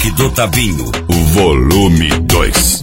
Rock do Tavinho, volume 2.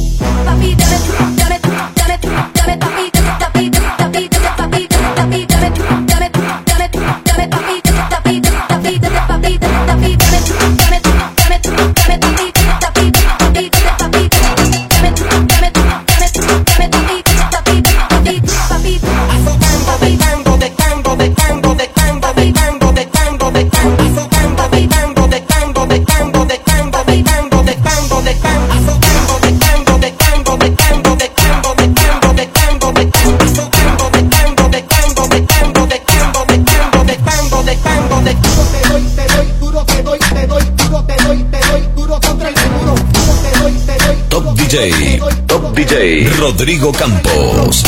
Top DJ Rodrigo Campos.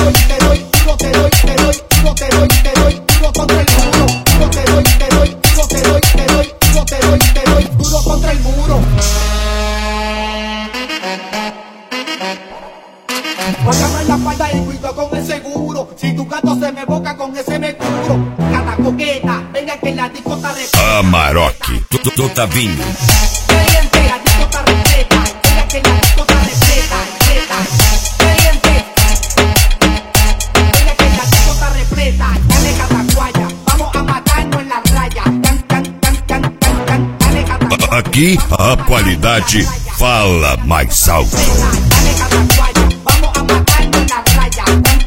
Póngame en la espalda y cuido con el seguro. Si tu gato se me boca, con ese me cubro. Gata coqueta, venga que la disco está repleta. Amarok do Tavinho. Creyente, la disco está repleta. Venga que la disco está repleta, repleta. Creyente, venga que la disco está repleta. Dale catacuaya, vamos a matarnos en la raya. Dale catacuaya. Aqui a qualidade fala mais alto. Dale catacuaya, vamos a matarnos en la raya.